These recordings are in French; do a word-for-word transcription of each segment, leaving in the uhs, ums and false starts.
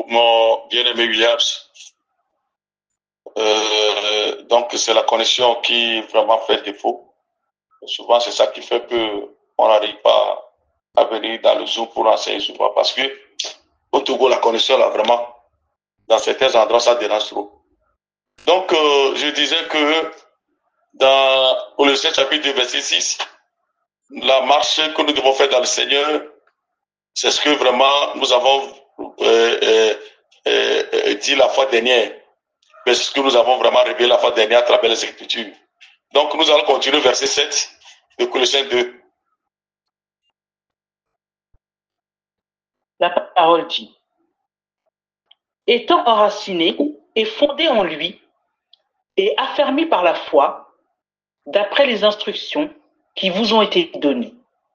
mon bien-aimé Williams. Euh, donc, c'est la connexion qui vraiment fait défaut. Et souvent, c'est ça qui fait que on n'arrive pas à venir dans le Zoom pour enseigner souvent. Parce que au Togo, la connexion, là, vraiment, dans certains endroits, ça dérange trop. Donc, euh, je disais que dans Colossiens chapitre deux, verset six, la marche que nous devons faire dans le Seigneur, c'est ce que vraiment nous avons euh, euh, euh, dit la fois dernière. Mais c'est ce que nous avons vraiment révélé la fois dernière à travers les Écritures. Donc, nous allons continuer verset sept de Colossiens deux. La parole dit: étant enraciné et fondé en lui et affermi par la foi, d'après les instructions qui vous ont été données,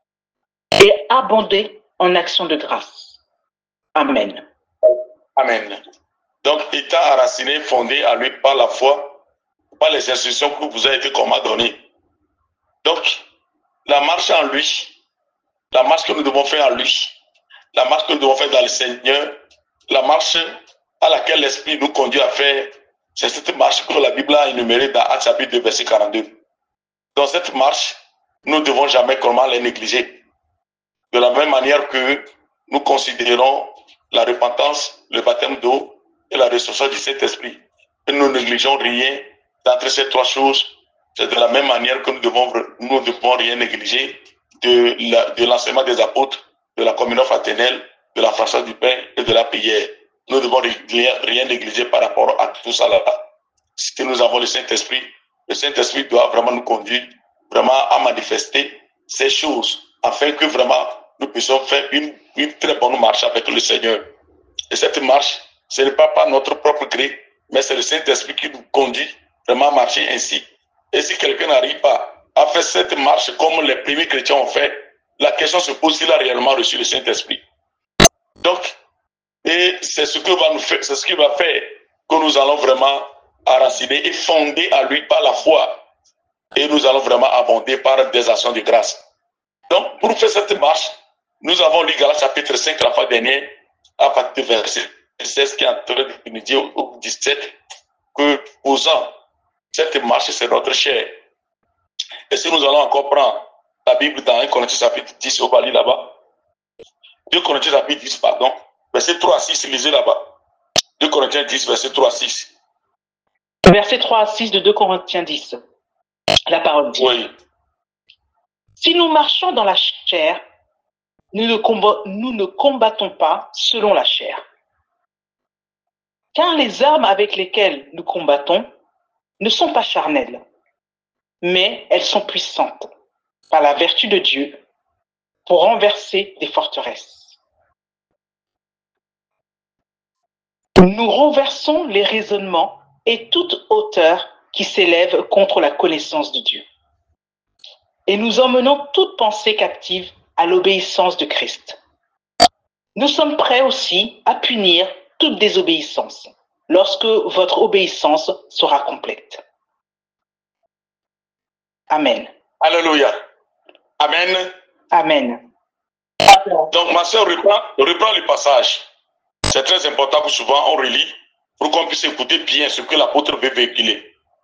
et abondé en actions de grâce. Amen. Amen. Donc, étant enraciné, fondé en lui par la foi, par les instructions que vous avez été données. Donc, la marche en lui, la marche que nous devons faire en lui, la marche que nous devons faire dans le Seigneur, la marche à laquelle l'Esprit nous conduit à faire, c'est cette marche que la Bible a énumérée dans Actes chapitre deux, verset quarante-deux. Dans cette marche, nous ne devons jamais comment les négliger. De la même manière que nous considérons la repentance, le baptême d'eau et la résurrection du Saint-Esprit. Et nous ne négligeons rien d'entre ces trois choses. C'est de la même manière que nous devons, nous ne devons rien négliger de, la, de l'enseignement des apôtres, de la communion fraternelle, de la fraction du pain et de la prière. Nous ne devons rien, rien négliger par rapport à tout ça là. Si nous avons le Saint-Esprit, le Saint-Esprit doit vraiment nous conduire vraiment à manifester ces choses afin que vraiment nous puissions faire une, une très bonne marche avec le Seigneur. Et cette marche, ce n'est pas par notre propre gré, mais c'est le Saint-Esprit qui nous conduit vraiment à marcher ainsi. Et si quelqu'un n'arrive pas à faire cette marche comme les premiers chrétiens ont fait, la question se pose s'il a réellement reçu le Saint-Esprit. Donc, et c'est ce que va nous faire, c'est ce qui va faire que nous allons vraiment enraciner et fonder à lui par la foi. Et nous allons vraiment abonder par des actions de grâce. Donc, pour faire cette marche, nous avons lu Galates chapitre cinq la fois dernière, à partir du verset seize, qui est en train de nous dire au dix-sept, que posant cette marche, c'est notre chair. Et si nous allons encore prendre la Bible dans un Corinthiens chapitre dix, on va lire là-bas. deux Corinthiens chapitre dix, pardon, verset trois à six, lisez là-bas. deux Corinthiens dix, verset trois à six. Verset trois à six de deux Corinthiens dix. La parole dit: oui. Si nous marchons dans la chair, nous ne, combat, nous ne combattons pas selon la chair. Car les armes avec lesquelles nous combattons ne sont pas charnelles, mais elles sont puissantes par la vertu de Dieu pour renverser des forteresses. Nous renversons les raisonnements et toute hauteur qui s'élève contre la connaissance de Dieu. Et nous emmenons toute pensée captive à l'obéissance de Christ. Nous sommes prêts aussi à punir toute désobéissance lorsque votre obéissance sera complète. Amen. Alléluia. Amen. Amen. Donc, ma soeur reprend, reprend le passage. C'est très important que souvent on relit pour qu'on puisse écouter bien ce que l'apôtre veut véhiculer.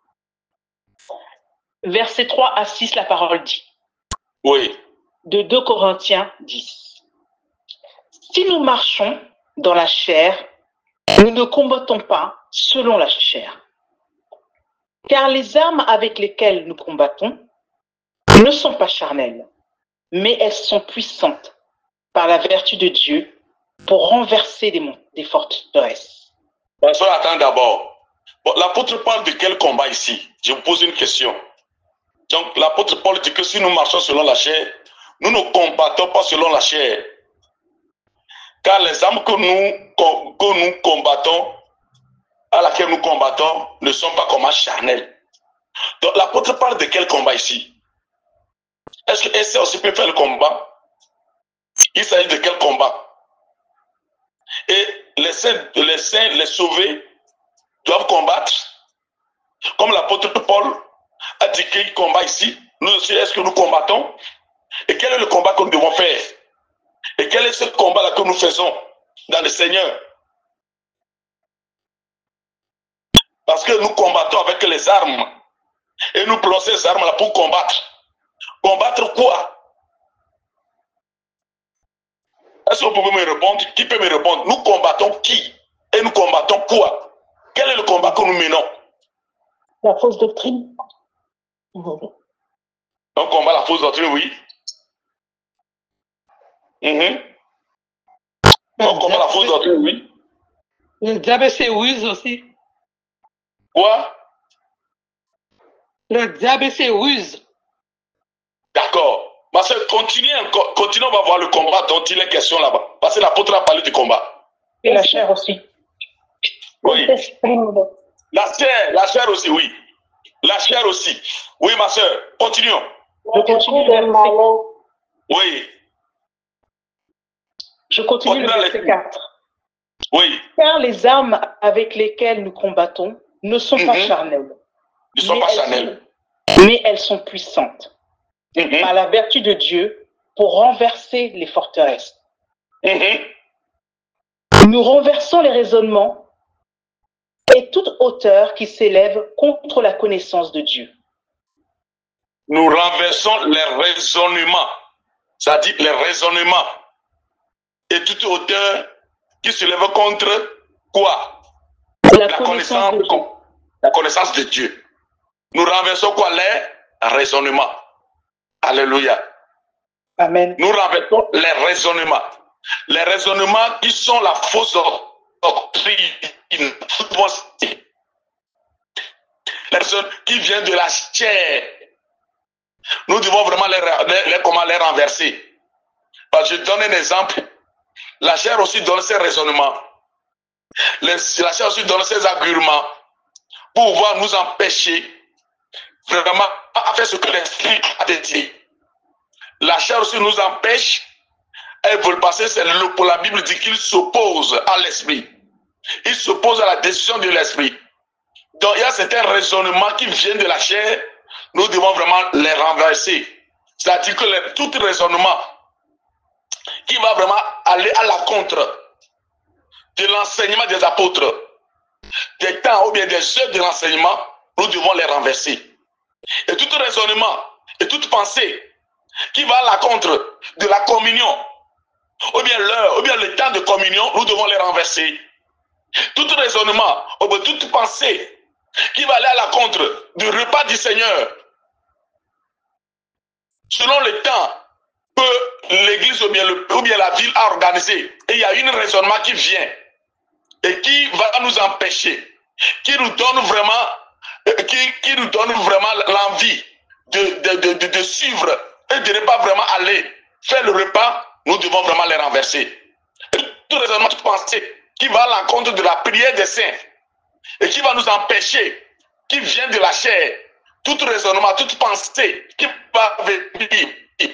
Verset trois à six, la parole dit. Oui. De deux Corinthiens dix. Si nous marchons dans la chair, nous ne combattons pas selon la chair. Car les armes avec lesquelles nous combattons ne sont pas charnelles, mais elles sont puissantes par la vertu de Dieu pour renverser des, des forteresses. Pasteur, attends d'abord. Bon, l'apôtre parle de quel combat ici? Je vous pose une question. Donc, l'apôtre Paul dit que si nous marchons selon la chair, nous ne combattons pas selon la chair. Car les armes que nous, que nous combattons, à laquelle nous combattons, ne sont pas comme charnelles. Donc, l'apôtre parle de quel combat ici? Est-ce que Esther aussi peut faire le combat? Il s'agit de quel combat? Et les saints, les saints, les sauvés, doivent combattre. Comme l'apôtre Paul a dit qu'il combat ici, nous aussi, est-ce que nous combattons? Et quel est le combat que nous devons faire? Et quel est ce combat-là que nous faisons dans le Seigneur? Parce que nous combattons avec les armes. Et nous prenons ces armes-là pour combattre. Combattre quoi? Est-ce que vous pouvez me répondre? Qui peut me répondre? Nous combattons qui? Et nous combattons quoi? Quel est le combat que nous menons? La fausse doctrine. On combat la fausse doctrine, oui. Mm-hmm. On combat la fausse doctrine, oui. Le diable se ruse aussi. Quoi? Le diable se ruse. D'accord. Parce que continuez, continuez, on va voir le combat dont il est question là-bas. Parce que l'apôtre a parlé du combat. Et la chair aussi. Oui. La chair, la chair aussi, oui. La chair aussi. Oui, ma soeur, continuons. Je continue le verset. Oui. Je continue le verset quatre. Oui. Car les armes avec lesquelles nous combattons ne sont Mm-hmm. pas charnelles. Ne sont pas charnelles. Mais elles sont puissantes. Mm-hmm. Par la vertu de Dieu pour renverser les forteresses. Mm-hmm. Nous renversons les raisonnements et toute hauteur qui s'élève contre la connaissance de Dieu. Nous renversons les raisonnements, c'est-à-dire les raisonnements et toute hauteur qui se lève contre quoi? La, la, connaissance connaissance de Dieu. la connaissance de Dieu. Nous renversons quoi? Les raisonnements. Alléluia. Amen. Nous renversons les raisonnements. Les raisonnements qui sont la fausse doctrine. Les raisonnements qui viennent de la chair. Nous devons vraiment les, les, les, comment les renverser. Parce que je donne un exemple. La chair aussi donne ses raisonnements. Les, la chair aussi donne ses arguments pour pouvoir nous empêcher vraiment à faire ce que l'esprit a dit. La chair aussi nous empêche. Elle veut le passer, c'est le, pour la Bible dit qu'il s'oppose à l'esprit. Il s'oppose à la décision de l'esprit. Donc il y a certains raisonnements qui viennent de la chair. Nous devons vraiment les renverser. C'est-à-dire que les, tout raisonnement qui va vraiment aller à la contre de l'enseignement des apôtres, des temps ou bien des œuvres de l'enseignement, nous devons les renverser. Et tout raisonnement et toute pensée qui va à la contre de la communion, ou bien l'heure, ou bien le temps de communion, nous devons les renverser. Tout raisonnement, ou bien toute pensée qui va aller à la contre du repas du Seigneur, selon le temps que l'église ou bien, le, ou bien la ville a organisé, et il y a un raisonnement qui vient et qui va nous empêcher, qui nous donne vraiment, qui, qui nous donne vraiment l'envie de, de, de, de, de suivre et de ne pas vraiment aller faire le repas, nous devons vraiment les renverser. Et tout raisonnement, toute pensée qui va à l'encontre de la prière des saints et qui va nous empêcher, qui vient de la chair, tout raisonnement, toute pensée qui va venir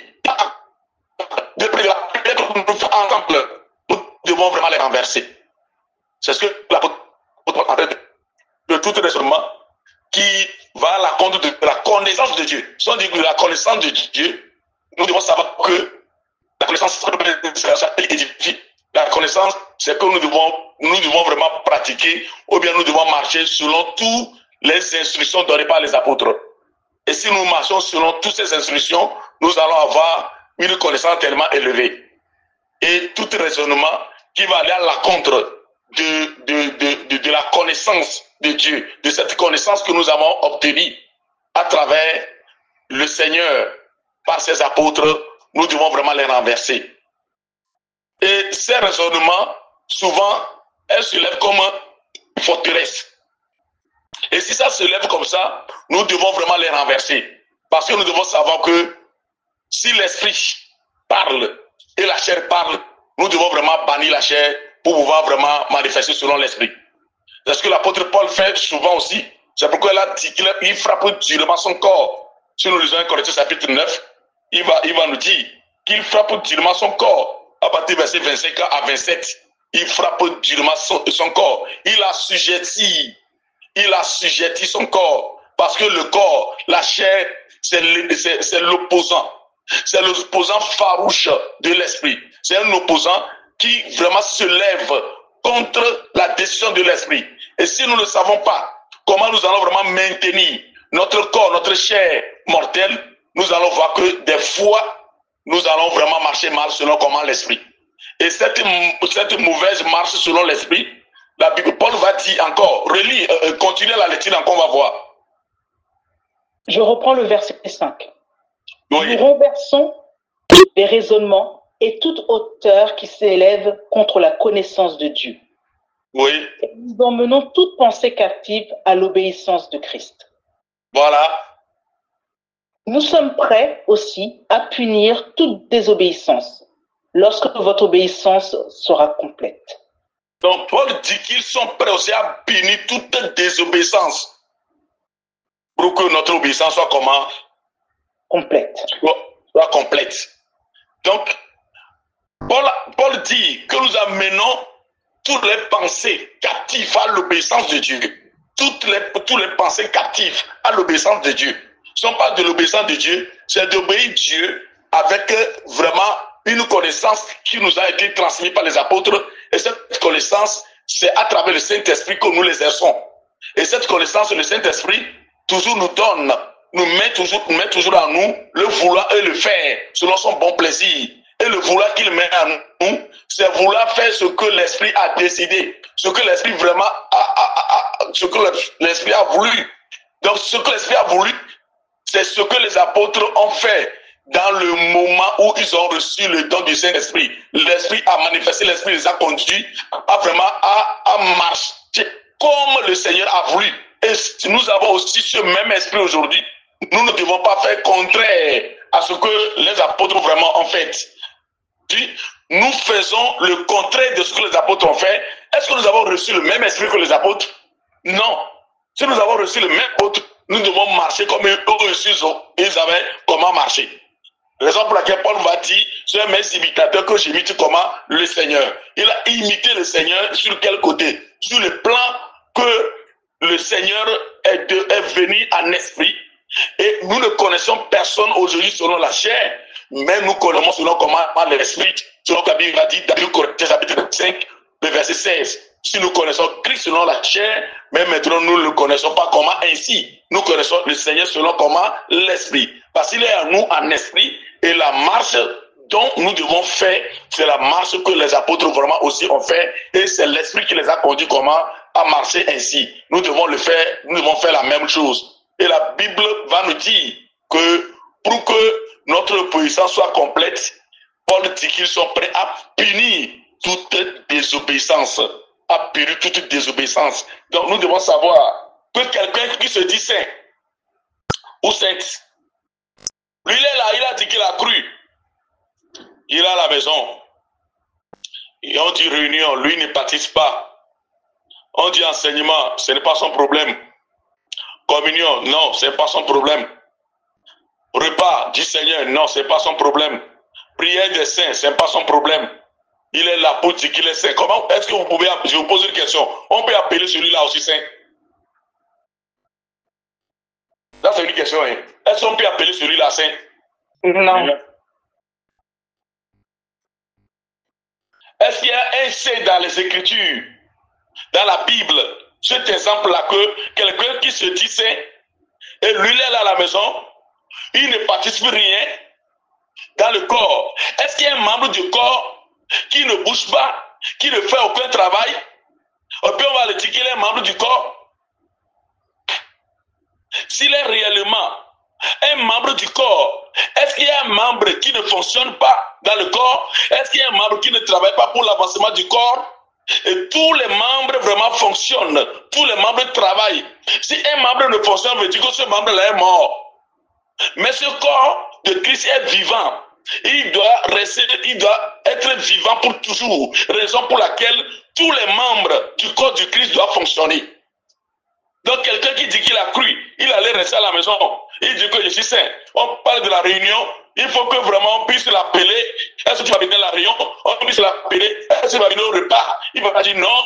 de la prière que nous faisons ensemble, nous devons vraiment les renverser. C'est ce que l'apôtre parle de tout raisonnement qui va à l'encontre de la connaissance de Dieu. Si on dit que la connaissance de Dieu, nous devons savoir que la connaissance, c'est édifie. La connaissance, c'est que nous devons, nous devons vraiment pratiquer, ou bien nous devons marcher selon toutes les instructions données par les apôtres. Et si nous marchons selon toutes ces instructions, nous allons avoir une connaissance tellement élevée. Et tout raisonnement qui va aller à la contre de, de, de, de, de la connaissance de Dieu, de cette connaissance que nous avons obtenue à travers le Seigneur, par ses apôtres, nous devons vraiment les renverser. Et ces raisonnements, souvent, elles se lèvent comme une forteresse. Et si ça se lève comme ça, nous devons vraiment les renverser. Parce que nous devons savoir que si l'esprit parle et la chair parle, nous devons vraiment bannir la chair pour pouvoir vraiment manifester selon l'esprit. C'est ce que l'apôtre Paul fait souvent aussi. C'est pourquoi il a dit qu'il frappe durement son corps. Si nous lisons un Corinthiens chapitre neuf, il va, il va nous dire qu'il frappe durement son corps. À partir du verset vingt-cinq à vingt-sept, il frappe durement son, son corps. Il assujettit, il assujettit son corps. Parce que le corps, la chair, c'est l'opposant. C'est l'opposant farouche de l'esprit. C'est un opposant qui vraiment se lève contre la décision de l'esprit. Et si nous ne savons pas comment nous allons vraiment maintenir notre corps, notre chair mortelle, nous allons voir que des fois, nous allons vraiment marcher mal selon comment l'esprit. Et cette, cette mauvaise marche selon l'esprit, la Bible, Paul va dire encore, relis, euh, continuez la lecture encore, on va voir. Je reprends le verset cinq. Oui. Nous renversons les raisonnements et toute hauteur qui s'élève contre la connaissance de Dieu. Oui. Et nous emmenons toute pensée captive à l'obéissance de Christ. Voilà. Nous sommes prêts aussi à punir toute désobéissance lorsque votre obéissance sera complète. Donc Paul dit qu'ils sont prêts aussi à punir toute désobéissance pour que notre obéissance soit comment? Complète. Soit, soit complète. Donc, Paul, Paul dit que nous amenons toutes les pensées captives à l'obéissance de Dieu. Toutes les, toutes les pensées captives à l'obéissance de Dieu. Ce ne sont pas de l'obéissance de Dieu, c'est d'obéir Dieu avec vraiment une connaissance qui nous a été transmise par les apôtres. Et cette connaissance, c'est à travers le Saint-Esprit que nous l'exerçons. Et cette connaissance, le Saint-Esprit, toujours nous donne, nous met toujours, nous met toujours en nous le vouloir et le faire selon son bon plaisir. Et le vouloir qu'il met en nous, c'est vouloir faire ce que l'Esprit a décidé, ce que l'Esprit vraiment a, a, a, a ce que l'Esprit a voulu. Donc ce que l'Esprit a voulu, c'est ce que les apôtres ont fait dans le moment où ils ont reçu le don du Saint-Esprit. L'Esprit a manifesté, l'Esprit les a conduits à vraiment à, à marcher comme le Seigneur a voulu. Et nous avons aussi ce même esprit aujourd'hui. Nous ne devons pas faire contraire à ce que les apôtres vraiment ont fait. Nous faisons le contraire de ce que les apôtres ont fait. Est-ce que nous avons reçu le même esprit que les apôtres? Non. Si nous avons reçu le même apôtre, nous devons marcher comme eux aussi ils avaient comment marcher. Raison pour laquelle Paul va dire, c'est un mes imitateurs que j'imite comment? Le Seigneur. Il a imité le Seigneur sur quel côté? Sur le plan que le Seigneur est, de, est venu en esprit. Et nous ne connaissons personne aujourd'hui selon la chair, mais nous connaissons selon comment l'esprit, selon la Bible a dit dans Corinthiens chapitre cinq, le verset seize. Si nous connaissons Christ selon la chair, mais maintenant nous ne le connaissons pas comment ainsi. Nous connaissons le Seigneur selon comment l'esprit. Parce qu'il est en nous en esprit et la marche dont nous devons faire, c'est la marche que les apôtres vraiment aussi ont fait et c'est l'esprit qui les a conduits comment à marcher ainsi. Nous devons le faire, nous devons faire la même chose. Et la Bible va nous dire que pour que notre puissance soit complète, Paul dit qu'ils sont prêts à punir toute désobéissance. À punir toute désobéissance. Donc nous devons savoir que quelqu'un qui se dit saint ou sainte, lui il est là, il a dit qu'il a cru. Il est à la maison. Et on dit réunion, lui ne participe pas. On dit enseignement, ce n'est pas son problème. Communion, non, ce n'est pas son problème. Repas du Seigneur, non, ce n'est pas son problème. Prière des saints, ce n'est pas son problème. Il est là pour dire qu'il est saint. Comment est-ce que vous pouvez, je vous pose une question, on peut appeler celui-là aussi saint? Là, c'est une question. Hein. Est-ce qu'on peut appeler celui-là saint? Non. Est-ce qu'il y a un saint dans les Écritures, dans la Bible, cet exemple-là, que quelqu'un qui se dit saint, et lui, il est là à la maison, il ne participe rien dans le corps. Est-ce qu'il y a un membre du corps qui ne bouge pas, qui ne fait aucun travail? Et puis on va le dire qu'il est un membre du corps. S'il est réellement un membre du corps, est-ce qu'il y a un membre qui ne fonctionne pas dans le corps? Est-ce qu'il y a un membre qui ne travaille pas pour l'avancement du corps? Et tous les membres vraiment fonctionnent, tous les membres travaillent. Si un membre ne fonctionne, veut dire que ce membre-là est mort. Mais ce corps de Christ est vivant. Il doit rester, il doit être vivant pour toujours. Raison pour laquelle tous les membres du corps du Christ doivent fonctionner. Donc quelqu'un qui dit qu'il a cru, il allait rester à la maison. Il dit que je suis saint. On parle de la réunion. Il faut que vraiment on puisse l'appeler. Est-ce que tu vas venir à la réunion? On puisse l'appeler. Est-ce que tu vas venir au repas? Il va dire non.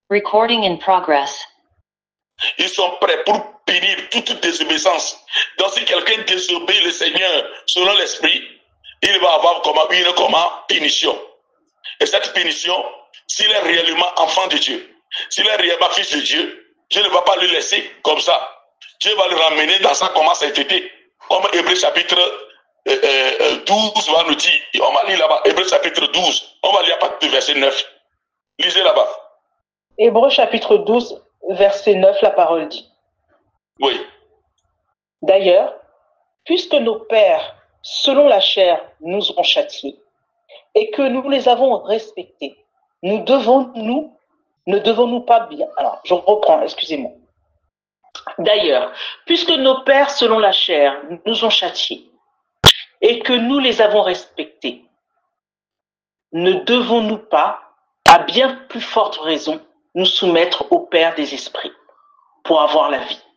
Recording in progress. Ils sont prêts pour punir toute désobéissance. Donc si quelqu'un désobéit le Seigneur selon l'esprit, il va avoir comment, une comment, punition. Et cette punition, s'il est réellement enfant de Dieu, s'il est réellement fils de Dieu, Dieu ne va pas le laisser comme ça. Dieu va le ramener dans sa comment sainteté. Comme Hébreux chapitre euh, euh, douze va nous dire. On va lire là-bas, Hébreux chapitre douze. On va lire à partir du verset neuf. Lisez là-bas. Hébreux chapitre douze, verset neuf, la parole dit. Oui. D'ailleurs, puisque nos pères, selon la chair, nous ont châtiés, et que nous les avons respectés, nous devons, nous, ne devons-nous pas bien. Alors, je reprends, excusez-moi. D'ailleurs, puisque nos pères, selon la chair, nous ont châtiés, et que nous les avons respectés, ne devons-nous pas, à bien plus forte raison, nous soumettre au Père des esprits, pour avoir la vie.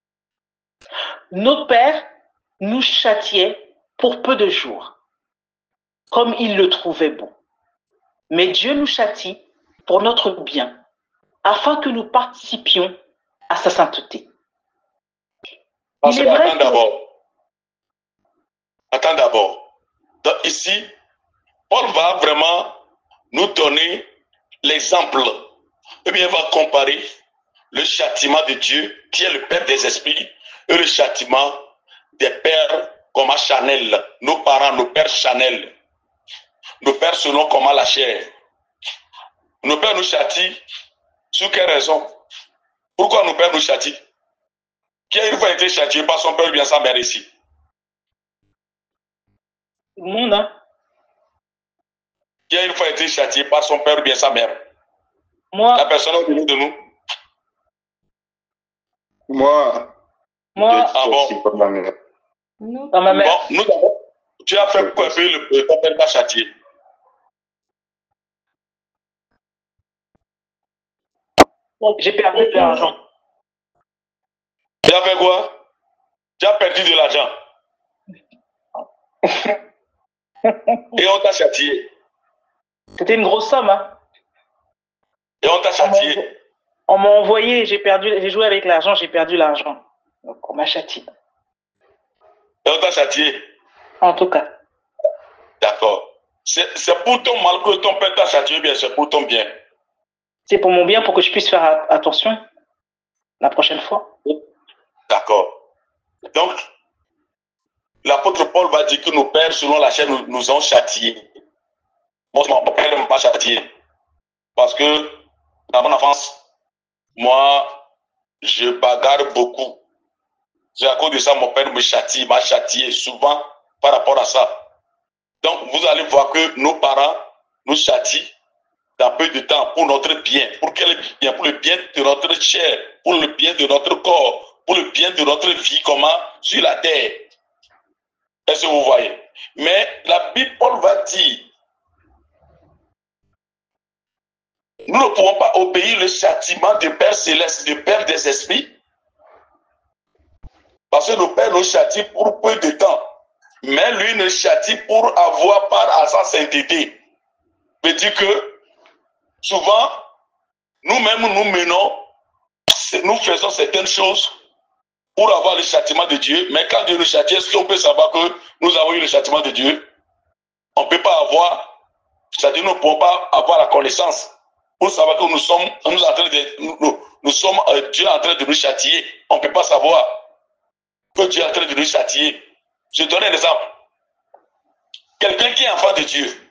Nos pères nous châtiaient pour peu de jours, comme ils le trouvaient bon. Mais Dieu nous châtie pour notre bien, afin que nous participions à sa sainteté. Parce Il est que, vrai attends que- d'abord. Attends d'abord. Donc ici, Paul va vraiment nous donner l'exemple. Et bien, il va comparer le châtiment de Dieu, qui est le Père des esprits, et le châtiment des pères comme à Chanel, nos parents, nos pères Chanel, nos pères selon comment la chair. Nos pères nous châtient, sur quelle raison? Pourquoi nos pères nous châtient? Qui a une fois été châtié par son père ou bien sa mère ici? Tout le monde, hein? Qui a une fois été châtié par son père ou bien sa mère? La Moi, personne au milieu de nous? Moi, moi, Ah bon? aussi par ma mère. dans ma mère, Bon, nous d'abord, tu as fait quoi que le, le- ton père t'a châtié? j'ai perdu de l'argent. Tu as fait quoi? Tu as perdu de l'argent. Et on t'a châtié. C'était une grosse somme, hein? Et on t'a châtié. On m'a envoyé, j'ai perdu, j'ai joué avec l'argent, j'ai perdu l'argent. Donc on m'a châtié. Et on t'a châtié. En tout cas, D'accord. C'est c'est pour ton mal que ton père t'a châtié, bien c'est pour ton bien. c'est pour mon bien, pour que je puisse faire a- attention la prochaine fois. D'accord. Donc, l'apôtre Paul va dire que nos pères, selon la chair, nous, nous ont châtiés. Moi, mon père ne m'a pas châtié. Parce que, dans mon enfance, moi, je bagarre beaucoup. C'est à cause de ça, mon père me châtie, m'a châtié souvent par rapport à ça. Donc, vous allez voir que nos parents nous châtient dans peu de temps pour notre bien. Pour quel bien? Pour le bien de notre chair, pour le bien de notre corps, pour le bien de notre vie, comment? Sur la terre. Est-ce que vous voyez? Mais la Bible, Paul va dire, nous ne pouvons pas obéir le châtiment du Père céleste, du Père des esprits, parce que le Père nous châtie pour peu de temps. Mais lui ne châtie pour avoir part à sa sainteté. Veut dire que souvent, nous-mêmes nous menons, nous faisons certaines choses pour avoir le châtiment de Dieu. Mais quand Dieu nous châtie, est-ce qu'on peut savoir que nous avons eu le châtiment de Dieu? On ne peut pas avoir, c'est-à-dire nous ne pouvons pas avoir la connaissance pour savoir que nous sommes, nous, en train de, nous, nous, nous sommes euh, Dieu est en train de nous châtier. On ne peut pas savoir que Dieu est en train de nous châtier. Je donne un exemple. Quelqu'un qui est enfant de Dieu,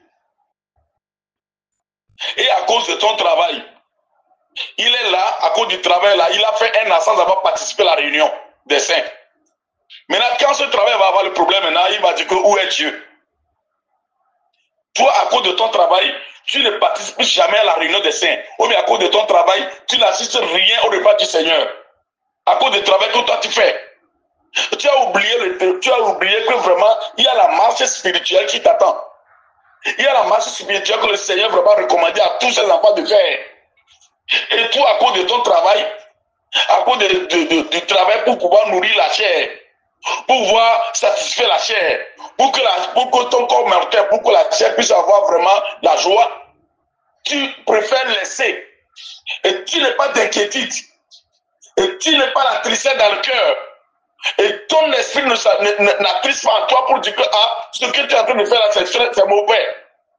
et à cause de ton travail, il est là, à cause du travail là, il a fait un an sans avoir participé à la réunion des saints. Maintenant, quand ce travail va avoir le problème, maintenant, il va dire que où est Dieu? Toi, à cause de ton travail, tu ne participes jamais à la réunion des saints. Ou bien à cause de ton travail, tu n'assistes rien au repas du Seigneur. À cause du travail que toi tu fais. Tu as oublié, le, tu as oublié que vraiment, il y a la marche spirituelle qui t'attend. Il y a la marche spirituelle que le Seigneur vraiment recommandé à tous ses enfants de faire. Et toi, à cause de ton travail, à cause de, de, de, du travail pour pouvoir nourrir la chair, pour pouvoir satisfaire la chair, pour que, la, pour que ton corps mortel, pour que la chair puisse avoir vraiment la joie, tu préfères laisser Et tu n'es pas d'inquiétude. Et tu n'es pas la tristesse dans le cœur. Et ton esprit ne n'attriste pas en toi pour dire que ah, ce que tu es en train de faire là, c'est mauvais.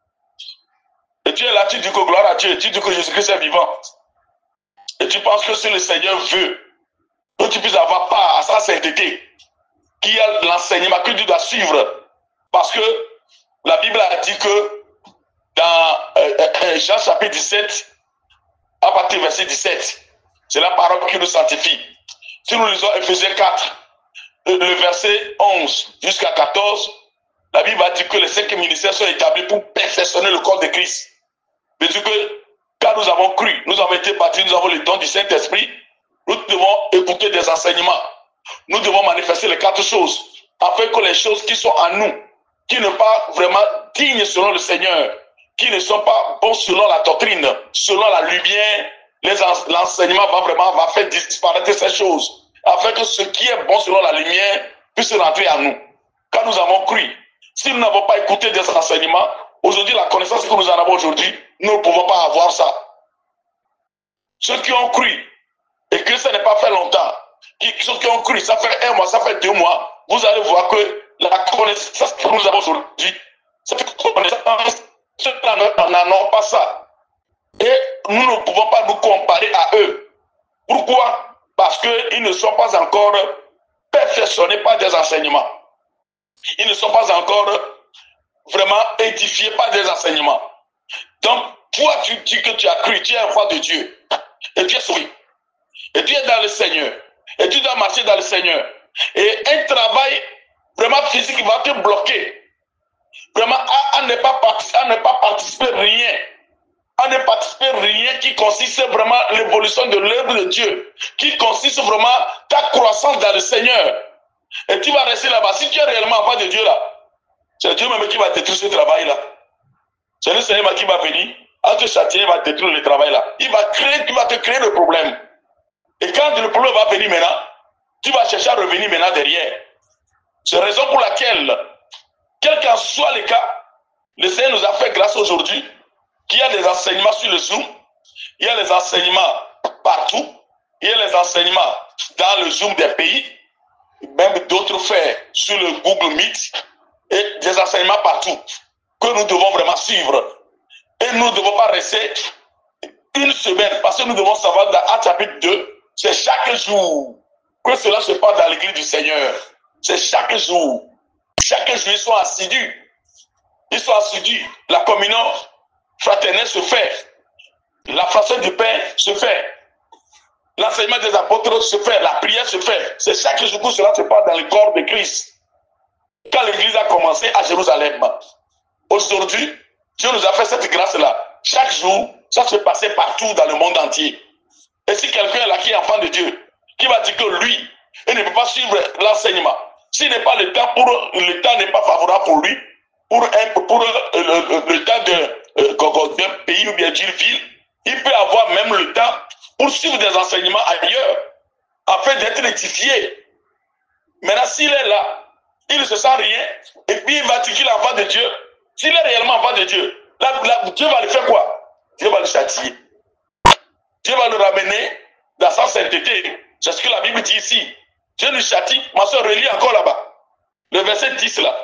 Et tu es là, tu dis que gloire à Dieu, tu dis que Jésus-Christ est vivant. Et tu penses que si le Seigneur veut que tu puisses avoir part à sa sainteté, qu'il y a l'enseignement que tu dois suivre. Parce que la Bible a dit que dans euh, euh, Jean chapitre dix-sept, à partir du verset dix-sept, c'est la parole qui nous sanctifie. Si nous lisons Ephésiens quatre, le verset onze jusqu'à quatorze, la Bible a dit que les cinq ministères sont établis pour perfectionner le corps de Christ. Mais du que, quand nous avons cru, nous avons été baptisés, nous avons le don du Saint-Esprit, nous devons écouter des enseignements. Nous devons manifester les quatre choses, afin que les choses qui sont en nous, qui ne sont pas vraiment dignes selon le Seigneur, qui ne sont pas bons selon la doctrine, selon la lumière, l'enseignement va vraiment va faire disparaître ces choses, afin que ce qui est bon selon la lumière puisse rentrer en nous. Quand nous avons cru, si nous n'avons pas écouté des enseignements, aujourd'hui, la connaissance que nous en avons aujourd'hui, nous ne pouvons pas avoir ça. Ceux qui ont cru, et que ça n'est pas fait longtemps, qui, ceux qui ont cru, ça fait un mois, ça fait deux mois, vous allez voir que la connaissance que nous avons aujourd'hui, cette connaissance, ceux-là n'en ont pas ça. Et nous ne pouvons pas nous comparer à eux. Pourquoi? Parce qu'ils ne sont pas encore perfectionnés par des enseignements. Ils ne sont pas encore vraiment édifiés par des enseignements. Donc, toi, tu dis que tu as cru, tu es un roi de Dieu. Et tu es sauvé. Et tu es dans le Seigneur. Et tu dois marcher dans le Seigneur. Et un travail vraiment physique va te bloquer. Vraiment, à, à ne pas participer, à ne pas participer rien. À ne participer rien qui consiste vraiment l'évolution de l'œuvre de Dieu. Qui consiste vraiment ta croissance dans le Seigneur. Et tu vas rester là-bas. Si tu es réellement enfant de Dieu là, c'est Dieu même qui va détruire ce travail-là. C'est le Seigneur qui va venir, à te châtier, il va détruire le travail-là. Il va créer, il va te créer le problème. Et quand le problème va venir maintenant, tu vas chercher à revenir maintenant derrière. C'est la raison pour laquelle, quel qu'en soit le cas, le Seigneur nous a fait grâce aujourd'hui, qu'il y a des enseignements sur le Zoom, il y a des enseignements partout, il y a des enseignements dans le Zoom des pays, même d'autres faits sur le Google Meet, et des enseignements partout, que nous devons vraiment suivre. Et nous ne devons pas rester une semaine, parce que nous devons savoir dans Actes chapitre deux, c'est chaque jour que cela se passe dans l'église du Seigneur. C'est chaque jour. Chaque jour, ils sont assidus. Ils sont assidus. La communion fraternelle se fait. La fraction du pain se fait. L'enseignement des apôtres se fait. La prière se fait. C'est chaque jour que cela se passe dans le corps de Christ. Quand l'église a commencé à Jérusalem, aujourd'hui, Dieu nous a fait cette grâce-là. Chaque jour, ça se passait partout dans le monde entier. Et si quelqu'un est là qui est enfant de Dieu, qui va dire que lui, il ne peut pas suivre l'enseignement, s'il n'est pas le temps pour, le temps n'est pas favorable pour lui, pour, un, pour le, le, le temps d'un euh, pays ou bien d'une ville, il peut avoir même le temps pour suivre des enseignements ailleurs, afin d'être édifié. Maintenant, s'il est là, il ne se sent rien, et puis il va dire qu'il est enfant de Dieu. S'il est réellement enfant de Dieu, là, là, Dieu va lui faire quoi? Dieu va le châtier. Dieu va le ramener dans sa sainteté. C'est ce que la Bible dit ici. Dieu le châtie. Ma soeur relit encore là-bas. Le verset dix là.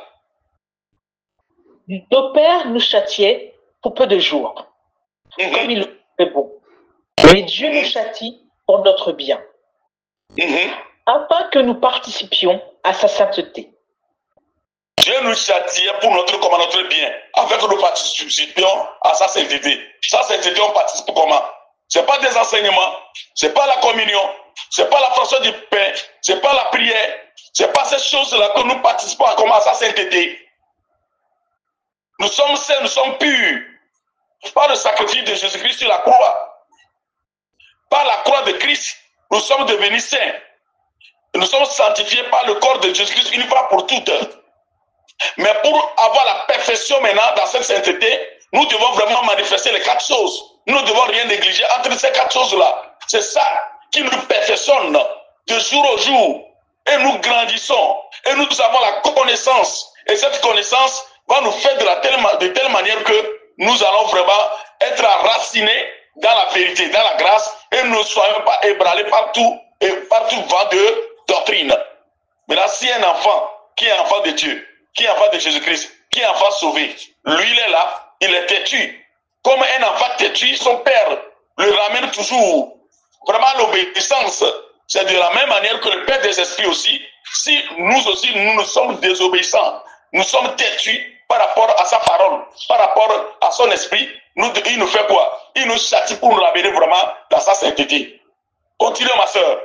Nos pères nous châtiaient pour peu de jours, mm-hmm. comme il le fait bon. Mais Dieu nous châtie pour notre bien, mm-hmm. afin que nous participions à sa sainteté. Dieu nous châtiait pour notre, comment, notre bien, afin que nous participions à sa sainteté. Sa sainteté, on participe comment? C'est pas des enseignements, c'est pas la communion, c'est pas la fraction du pain, c'est pas la prière, c'est pas ces choses-là que nous participons à comment à sa sainteté. Nous sommes saints, nous sommes purs. Par le sacrifice de Jésus-Christ sur la croix. Par la croix de Christ, nous sommes devenus saints. Nous sommes sanctifiés par le corps de Jésus-Christ une fois pour toutes. Mais pour avoir la perfection maintenant dans cette sainteté, nous devons vraiment manifester les quatre choses. Nous ne devons rien négliger entre ces quatre choses-là. C'est ça qui nous perfectionne de jour au jour. Et nous grandissons. Et nous avons la connaissance. Et cette connaissance va nous faire de, la telle, de telle manière que nous allons vraiment être enracinés dans la vérité, dans la grâce, et nous ne soyons pas ébranlés partout, et partout vent de doctrine. Mais là, si un enfant qui est enfant de Dieu, qui est enfant de Jésus-Christ, qui est enfant sauvé, lui il est là, il est têtu. Comme un enfant têtu, son père le ramène toujours vraiment à l'obéissance. C'est de la même manière que le Père des esprits aussi, si nous aussi nous, nous sommes désobéissants, nous sommes têtus par rapport à sa parole, par rapport à son esprit, nous, il nous fait quoi? Il nous châtie pour nous ramener vraiment dans sa sainteté. Continuez ma soeur.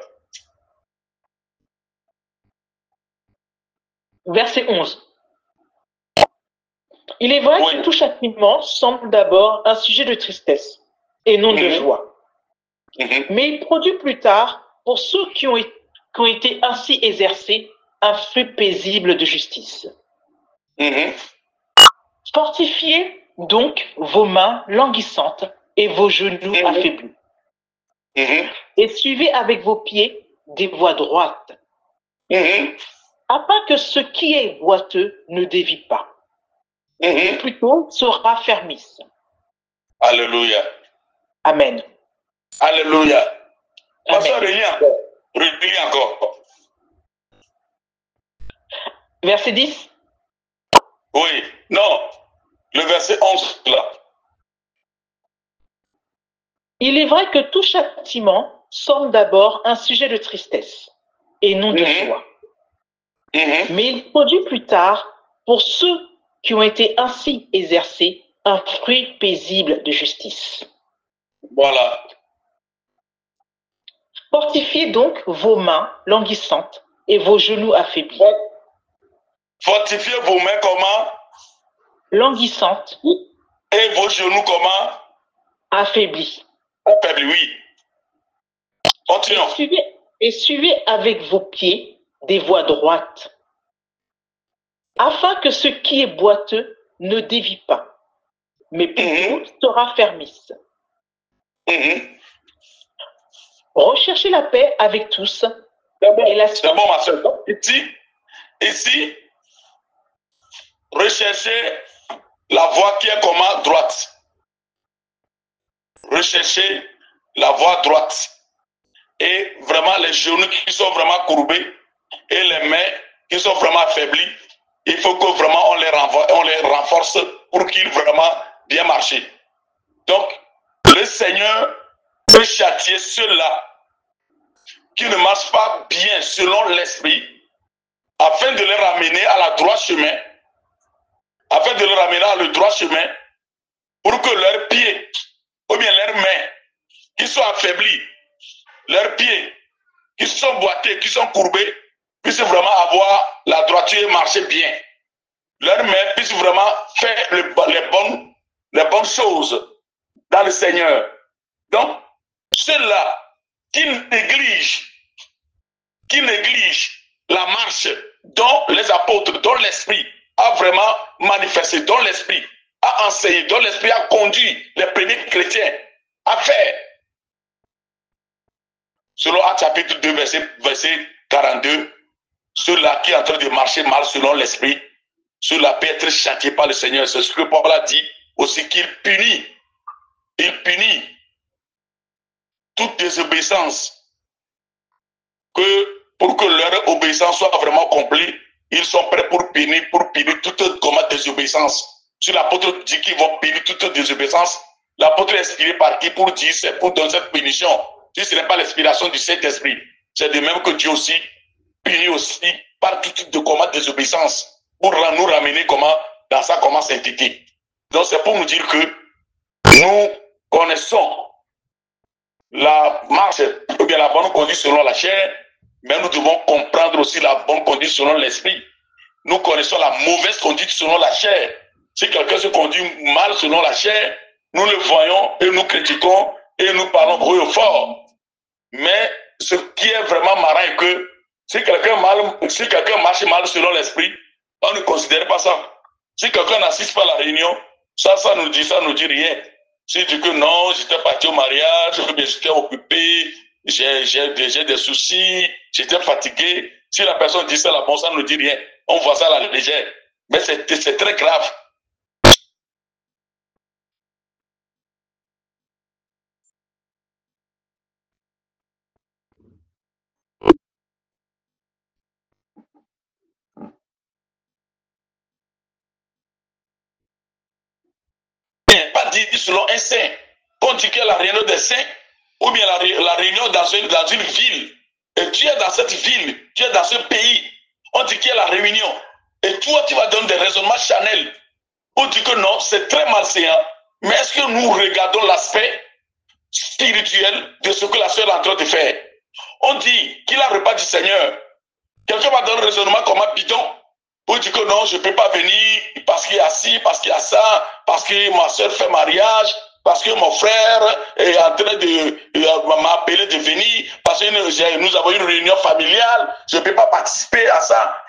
Verset onze. Il est vrai Oui. que tout châtiment semble d'abord un sujet de tristesse et non de Mhm. joie. Mhm. Mais il produit plus tard, pour ceux qui ont, qui ont été ainsi exercés, un fruit paisible de justice. Mhm. Fortifiez donc vos mains languissantes et vos genoux Mhm. affaiblis. Mhm. Et suivez avec vos pieds des voies droites, Mhm. afin que ce qui est boiteux ne dévie pas, mais Mhm. plutôt se raffermisse. Alléluia. Amen. Alléluia. Ma soeur, Amen. relis encore. Relis encore. Verset dix. Oui. Non. Le verset onze là. Il est vrai que tout châtiment semble d'abord un sujet de tristesse et non de Mhm. joie. Mhm. Mais il produit plus tard, pour ceux qui ont été ainsi exercés, un fruit paisible de justice. Voilà. Fortifiez donc vos mains languissantes et vos genoux affaiblis. Fortifiez vos mains comment? Languissantes, Et vos genoux comment? affaiblis. Affaiblis, oui. Et Continuons. suivez, et suivez avec vos pieds des voies droites, afin que ce qui est boiteux ne dévie pas, mais plutôt Mhm. se raffermisse. Mhm. Recherchez la paix avec tous C'est bon. et la C'est bon, ma soeur. Donc, ici, ici, recherchez la voie qui est comment? Droite. Recherchez la voie droite. Et vraiment, les genoux qui sont vraiment courbés et les mains qui sont vraiment affaiblies, il faut que vraiment on les, renvo- on les renforce pour qu'ils vraiment bien marchent. Donc, le Seigneur peut châtier ceux-là qui ne marchent pas bien selon l'esprit, afin de les ramener à la droit chemin, afin de les ramener à le droit chemin, pour que leurs pieds, ou bien leurs mains, qui sont affaiblis, leurs pieds, qui sont boités, qui sont courbés, puissent vraiment avoir la droiture et marcher bien. Leurs mains puissent vraiment faire le, les, bonnes, les bonnes choses dans le Seigneur. Donc, ceux-là qui négligent, qui négligent la marche dont les apôtres, dont l'Esprit a vraiment manifesté, dont l'Esprit a enseigné, dont l'Esprit a conduit les premiers chrétiens à faire. Selon Actes chapitre deux, verset, verset quarante-deux, ceux-là qui sont en train de marcher mal selon l'Esprit, ceux-là peuvent être châtiés par le Seigneur. C'est ce que Paul a dit aussi, qu'il punit. Il punit toute désobéissance. Que pour que leur obéissance soit vraiment complète, ils sont prêts pour punir, pour punir toute comme désobéissance. Si l'apôtre dit qu'ils vont punir toute désobéissance, l'apôtre est inspiré par qui pour dire c'est pour donner cette punition. Si ce n'est pas l'inspiration du Saint-Esprit, c'est de même que Dieu aussi punit aussi par tout type de comment désobéissance pour nous ramener comment dans sa comment sainteté. Donc c'est pour nous dire que nous connaissons la marche ou bien la bonne conduite selon la chair, mais nous devons comprendre aussi la bonne conduite selon l'esprit. Nous connaissons la mauvaise conduite selon la chair. Si quelqu'un se conduit mal selon la chair, nous le voyons et nous critiquons et nous parlons gros et fort. Mais ce qui est vraiment marrant est que si quelqu'un mal, si quelqu'un marche mal selon l'esprit, on ne considère pas ça. Si quelqu'un n'assiste pas à la réunion, ça, ça nous dit, ça nous dit rien. Si tu dis que non, j'étais parti au mariage, j'étais occupé, j'ai, j'ai, j'ai des soucis, j'étais fatigué. Si la personne dit ça, la bon, ça ne nous dit rien. On voit ça à la légère. Mais c'est, c'est très grave. dit selon un saint. On dit qu'il y a la réunion des saints, ou bien la, la réunion dans une, dans une ville. Et tu es dans cette ville, tu es dans ce pays. On dit qu'il y a la réunion. Et toi, tu vas donner des raisonnements charnels. On dit que non, c'est très malséant. Mais est-ce que nous regardons l'aspect spirituel de ce que la sœur est en train de faire? On dit qu'il a le repas du Seigneur. Quelqu'un va donner un raisonnement comme un bidon. Pour dire que non, je ne peux pas venir parce qu'il y a ci, parce qu'il y a ça, parce que ma soeur fait mariage, parce que mon frère est en train de m'appeler de venir, parce que nous, nous avons une réunion familiale, je ne peux pas participer à ça.